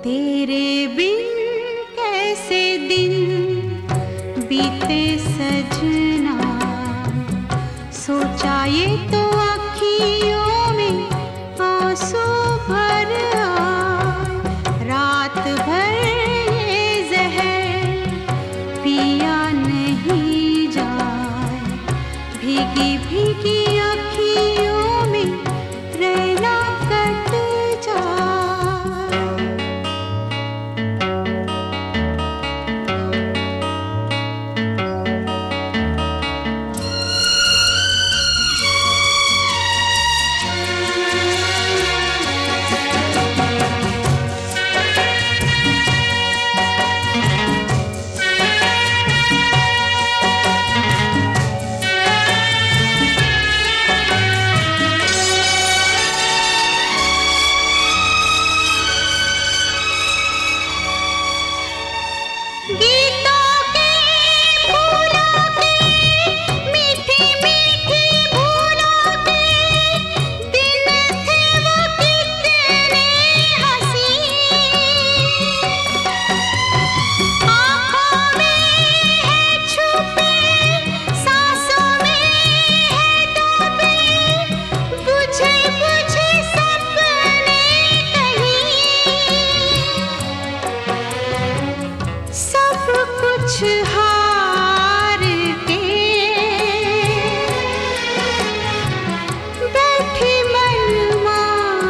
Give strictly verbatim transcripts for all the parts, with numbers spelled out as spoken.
तेरे बिन कैसे दिन बीते सजना, सोचा ये तो आँखियों में आंसू भर आए। रात भर ये जहर पिया नहीं जाए, भीगी भीगी आँखियों में रहना कट जाए। गीतों के फूलों के मीठी मीठी भूलों के दिन थे वो कितने हंसी। आँखों में है छुपे, सांसों में है डूबे, बुझे बुझे सपने कहीं। सब कुछ हार के बैठी मन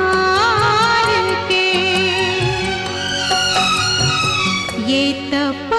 मार के, ये तप